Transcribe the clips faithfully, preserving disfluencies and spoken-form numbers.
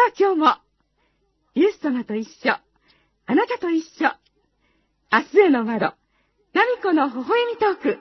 あ今日も、イエス様と一緒、あなたと一緒、明日への窓、ナミコの微笑みトーク。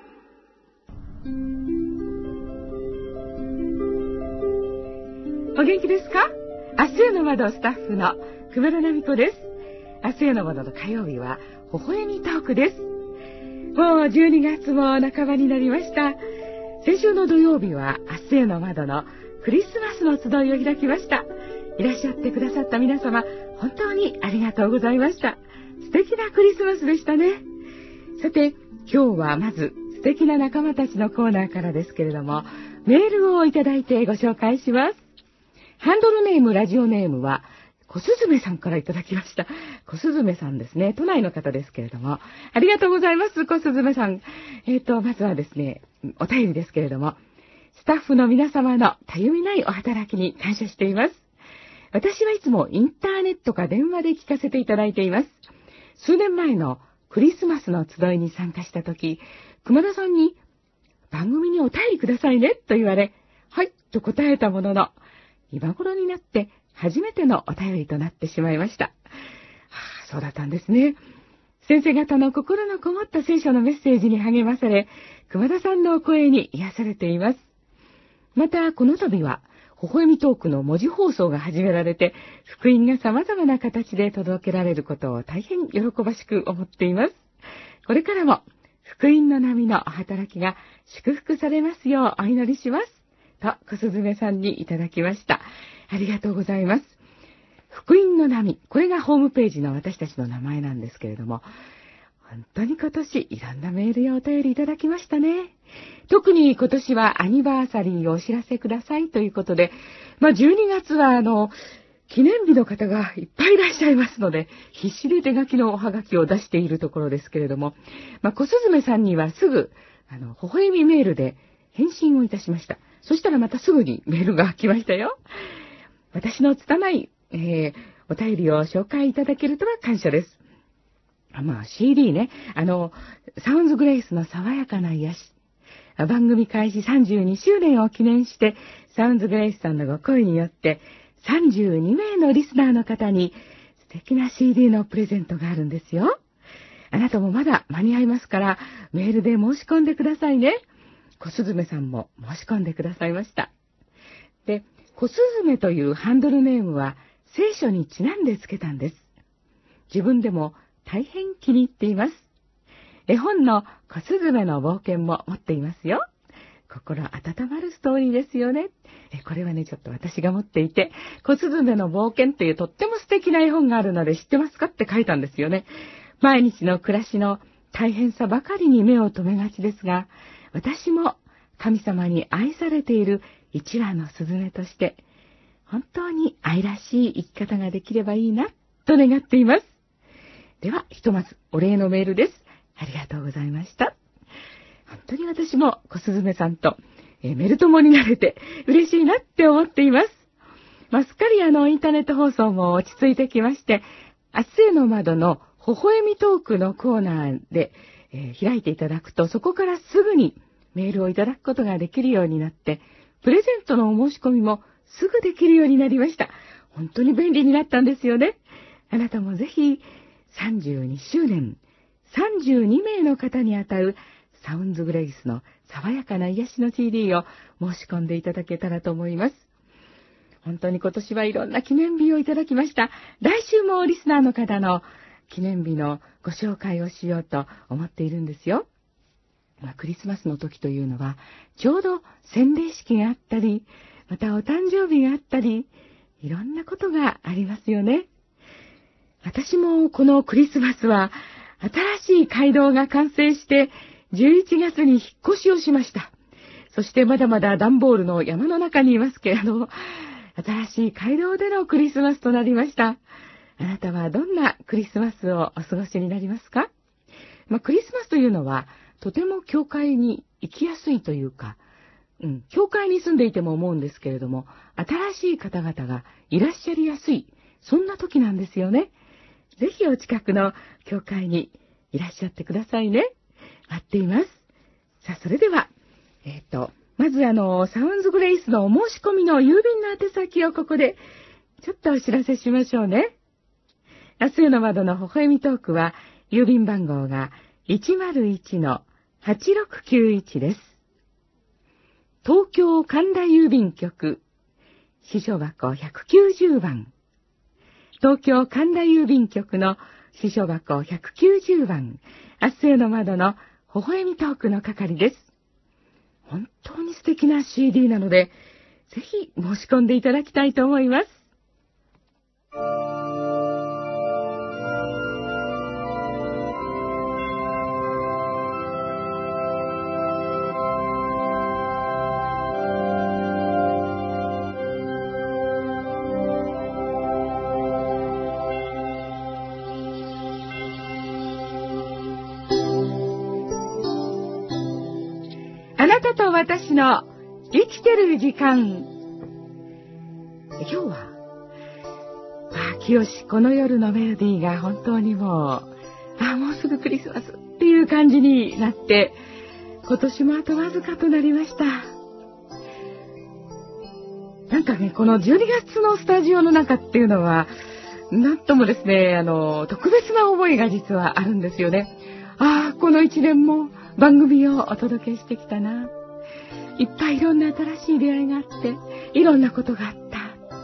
お元気ですか？明日への窓スタッフの熊田ナミコです。明日への窓の火曜日は、微笑みトークです。もうじゅうにがつも半ばになりました。先週の土曜日は、明日への窓のクリスマスの集いを開きました。いらっしゃってくださった皆様、本当にありがとうございました。素敵なクリスマスでしたね。さて、今日はまず素敵な仲間たちのコーナーからですけれども、メールをいただいてご紹介します。ハンドルネーム、ラジオネームは、小鈴めさんからいただきました。小鈴めさんですね。都内の方ですけれども。ありがとうございます、小鈴めさん。えっと、まずはですね、お便りですけれども、スタッフの皆様のたゆみないお働きに感謝しています。私はいつもインターネットか電話で聞かせていただいています。数年前のクリスマスの集いに参加したとき、熊田さんに番組にお便りくださいねと言われ、はいと答えたものの、今頃になって初めてのお便りとなってしまいました。はあ、そうだったんですね。先生方の心のこもった聖書のメッセージに励まされ、熊田さんのお声に癒されています。また、この度は、微笑みトークの文字放送が始められて、福音が様々な形で届けられることを大変喜ばしく思っています。これからも、福音の波のお働きが祝福されますようお祈りします。と、小鈴めさんにいただきました。ありがとうございます。福音の波、これがホームページの私たちの名前なんですけれども、本当に今年いろんなメールやお便りいただきましたね。特に今年はアニバーサリーをお知らせくださいということで、まあじゅうにがつはあの、記念日の方がいっぱいいらっしゃいますので、必死で手書きのおはがきを出しているところですけれども、まあ小鈴めさんにはすぐ、あの、微笑みメールで返信をいたしました。そしたらまたすぐにメールが来ましたよ。私の拙い、えー、お便りを紹介いただけるとは感謝です。まあ シーディー ね、あの、サウンズグレイスの爽やかな癒し。番組開始さんじゅうにしゅうねんを記念して、サウンズグレイスさんのご声によって、さんじゅうにめいのリスナーの方に素敵な シーディー のプレゼントがあるんですよ。あなたもまだ間に合いますから、メールで申し込んでくださいね。小鈴めさんも申し込んでくださいました。で、小鈴めというハンドルネームは聖書にちなんでつけたんです。自分でも大変気に入っています。絵本の小鈴めの冒険も持っていますよ。心温まるストーリーですよね。えこれはね、ちょっと私が持っていて、小鈴めの冒険というとっても素敵な絵本があるので知ってますかって書いたんですよね。毎日の暮らしの大変さばかりに目を留めがちですが、私も神様に愛されている一羽のスズメとして、本当に愛らしい生き方ができればいいな、と願っています。では、ひとまずお礼のメールです。ありがとうございました。本当に私も小鈴めさんと、えー、メル友になれて嬉しいなって思っています。まあ、すっかりあのインターネット放送も落ち着いてきまして、明日への窓の微笑みトークのコーナーで、えー、開いていただくと、そこからすぐにメールをいただくことができるようになって、プレゼントのお申し込みもすぐできるようになりました。本当に便利になったんですよね。あなたもぜひさんじゅうにしゅうねん、さんじゅうにめいの方にあたるサウンズグレイスの爽やかな癒しの シーディー を申し込んでいただけたらと思います。本当に今年はいろんな記念日をいただきました。来週もリスナーの方の記念日のご紹介をしようと思っているんですよ。まあ、クリスマスの時というのは、ちょうど洗礼式があったり、またお誕生日があったり、いろんなことがありますよね。私もこのクリスマスは、新しい街道が完成して、じゅういちがつに引っ越しをしました。そしてまだまだ段ボールの山の中にいますけれど、新しい街道でのクリスマスとなりました。あなたはどんなクリスマスをお過ごしになりますか？まあ、クリスマスというのは、とても教会に行きやすいというか、うん、教会に住んでいても思うんですけれども、新しい方々がいらっしゃりやすい、そんな時なんですよね。ぜひお近くの教会にいらっしゃってくださいね。待っています。さあ、それでは、えっと、まずあの、サウンズグレイスのお申し込みの郵便の宛先をここでちょっとお知らせしましょうね。明日への窓の微笑みトークは、郵便番号が いちまるいちのはちろくきゅういち です。東京神田郵便局、支所箱ひゃくきゅうじゅうばん。東京神田郵便局の支所箱ひゃくきゅうじゅうばん、明日への窓の微笑みトークの係です。本当に素敵な シーディー なので、ぜひ申し込んでいただきたいと思います。あなたと私の生きてる時間。今日は、あ、清この夜のメロディーが本当にもう、あ、もうすぐクリスマスっていう感じになって、今年もあとわずかとなりました。なんかね、このじゅうにがつのスタジオの中っていうのは、なんともですね、あの、特別な思いが実はあるんですよね。ああ、この一年も、番組をお届けしてきたな。いっぱいいろんな新しい出会いがあって、いろんなことがあった。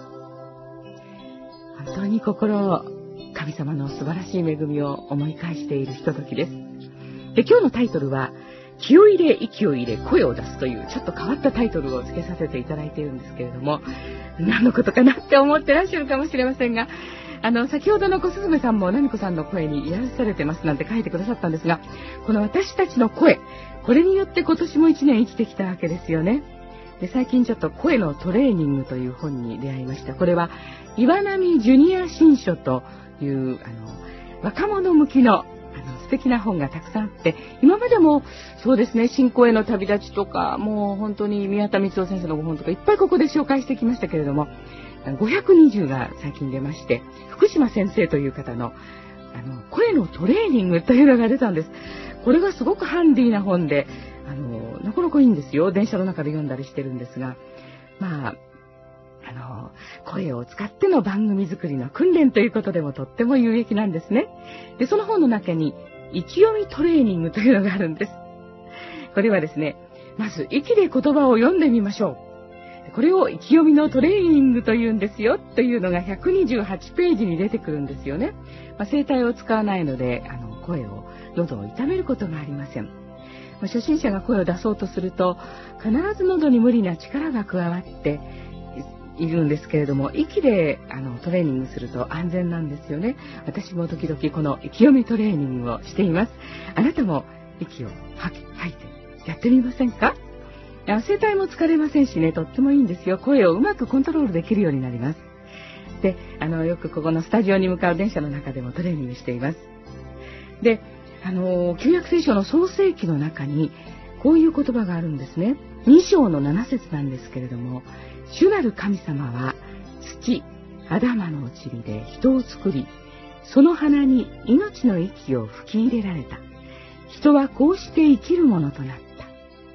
本当に心を神様の素晴らしい恵みを思い返しているひとときです。で、今日のタイトルは、気を入れ、息を入れ、声を出すという、ちょっと変わったタイトルを付けさせていただいているんですけれども、何のことかなって思ってらっしゃるかもしれませんが、あの、先ほどの小すずめさんも、なみこさんの声に癒されてますなんて書いてくださったんですが、この私たちの声、これによって今年も一年生きてきたわけですよね。で、最近ちょっと声のトレーニングという本に出会いました。これは、岩波ジュニア新書という、あの、若者向きの、あの、素敵な本がたくさんあって、今までも、そうですね、信仰への旅立ちとか、もう本当に宮田光夫先生のご本とか、いっぱいここで紹介してきましたけれども、ごひゃくにじゅうが最近出まして、福島先生という方の、あの、声のトレーニングというのが出たんです。これがすごくハンディな本で、あの、なかなかいいんですよ。電車の中で読んだりしてるんですが、まあ、あの、声を使っての番組作りの訓練ということでもとっても有益なんですね。で、その本の中に、意気読みトレーニングというのがあるんです。これはですね、まず、息で言葉を読んでみましょう。これを意気読みのトレーニングというんですよというのがひゃくにじゅうはちページに出てくるんですよね。まあ、声帯を使わないので、あの、声を、喉を痛めることがありません。まあ、初心者が声を出そうとすると、必ず喉に無理な力が加わっているんですけれども、息であのトレーニングすると安全なんですよね。私も時々この息読みトレーニングをしています。あなたも息を吐き、吐いてやってみませんか？声帯も疲れませんしね、とってもいいんですよ。声をうまくコントロールできるようになります。で、あの、よくここのスタジオに向かう電車の中でもトレーニングしています。で、あの、旧約聖書の創世記の中に、こういう言葉があるんですね。に章のなな節なんですけれども、主なる神様は、土、アダマの塵で人を作り、その鼻に命の息を吹き入れられた。人はこうして生きるものとなった。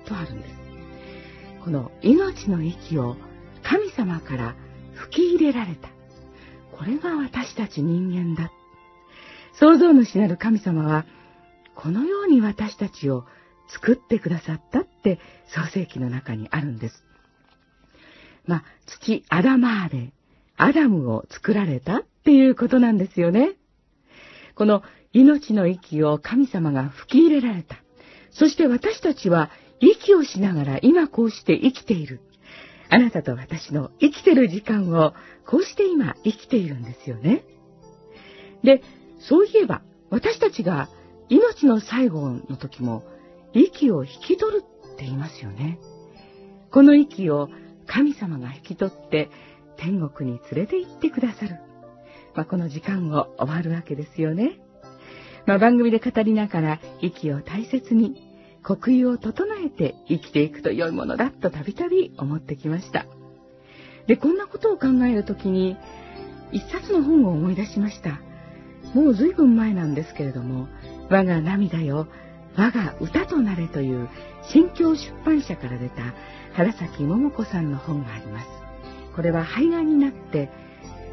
とあるんです。この命の息を神様から吹き入れられた。これが私たち人間だ。創造主なる神様は、このように私たちを作ってくださったって創世記の中にあるんです。まあ、土アダマーでアダムを作られたっていうことなんですよね。この命の息を神様が吹き入れられた。そして私たちは息をしながら今こうして生きている。あなたと私の生きてる時間をこうして今生きているんですよね。で、そういえば私たちが命の最後の時も息を引き取るって言いますよね。この息を神様が引き取って天国に連れて行ってくださる。まあ、この時間を終わるわけですよね。まあ、番組で語りながら息を大切に呼吸を整えて生きていくと良いものだとたびたび思ってきました。で、こんなことを考えるときに一冊の本を思い出しました。もう随分前なんですけれども、我が涙よ、我が歌となれという新京出版社から出た原崎桃子さんの本があります。これは肺がんになって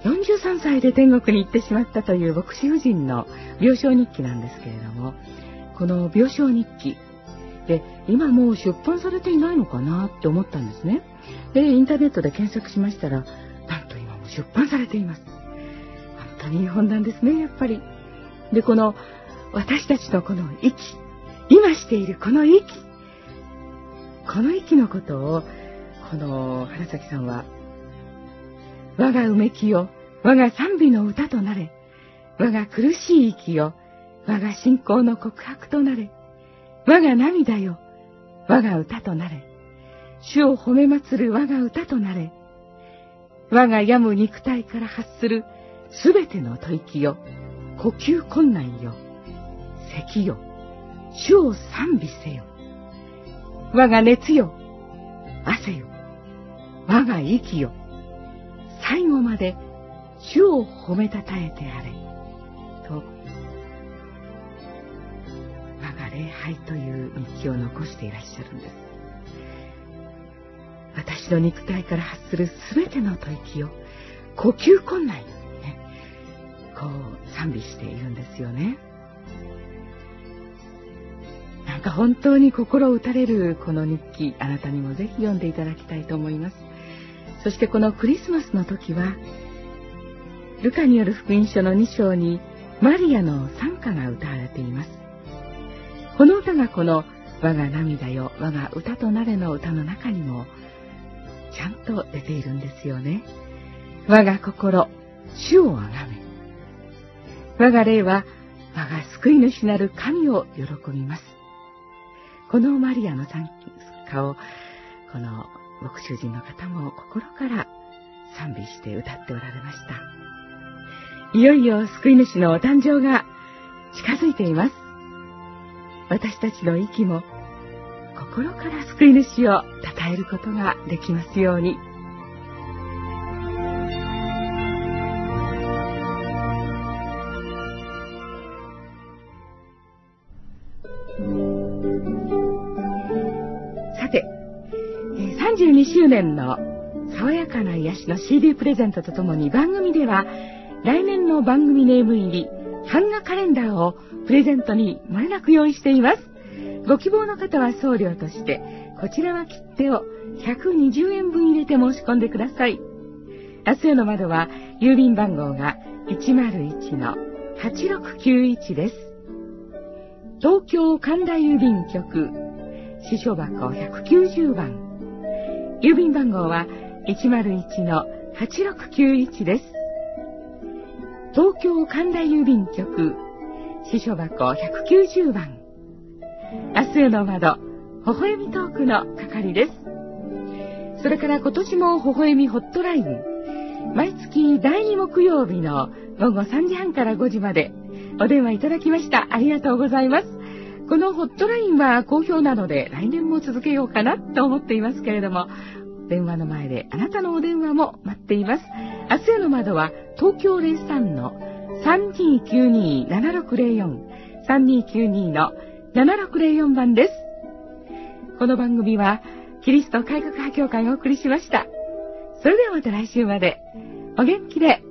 よんじゅうさんさいで天国に行ってしまったという牧師夫人の病床日記なんですけれども、この病床日記で今もう出版されていないのかなって思ったんですね。で、インターネットで検索しましたら、なんと今も出版されています。本当にいい本なんですね、やっぱり。で、この私たちのこの息、今しているこの息、この息のことを、この原崎さんは、我がうめきよ、我が賛美の歌となれ、我が苦しい息よ、我が信仰の告白となれ、我が涙よ、我が歌となれ、主を褒め祭る我が歌となれ、我が病む肉体から発するすべての吐息よ、呼吸困難よ、咳よ、主を賛美せよ。我が熱よ、汗よ、我が息よ、最後まで主を褒めたたえてあれ。と、我が礼拝という日記を残していらっしゃるんです。私の肉体から発するすべての吐息を呼吸困難よ、ね、こう賛美しているんですよね。なんか本当に心打たれるこの日記、あなたにもぜひ読んでいただきたいと思います。そしてこのクリスマスの時は、ルカによる福音書のに章にマリアの賛歌が歌われています。この歌がこの我が涙よ、我が歌となれの歌の中にもちゃんと出ているんですよね。我が心、主をあがめ。我が霊は我が救い主なる神を喜びます。このマリアの賛歌を、この牧師人の方も心から賛美して歌っておられました。いよいよ救い主のお誕生が近づいています。私たちの息も心から救い主を称えることができますように。さて、さんじゅうにしゅうねんの爽やかな癒しの シーディー プレゼントとともに、番組では来年の番組ネーム入り版画カレンダーをプレゼントに漏れなく用意しています。ご希望の方は送料としてこちらは切手をひゃくにじゅうえんぶん入れて申し込んでください。明日への窓は郵便番号が いちまるいちのはちろくきゅういち です。東京神田郵便局支所箱ひゃくきゅうじゅうばん、郵便番号は いちまるいちのはちろくきゅういち です。東京神田郵便局支所箱ひゃくきゅうじゅうばん、明日への窓、微笑みトークの係です。それから今年も微笑みホットライン、毎月だいに木曜日の午後さんじはんからごじまでお電話いただきました。ありがとうございます。このホットラインは好評なので来年も続けようかなと思っていますけれども、電話の前であなたのお電話も待っています。明日への窓は東京 ゼロさんのさんにーきゅうにーななろくゼロよん さんにーきゅうにーのななろくゼロよんばんです。この番組はキリスト改革派教会がお送りしました。それではまた来週までお元気で。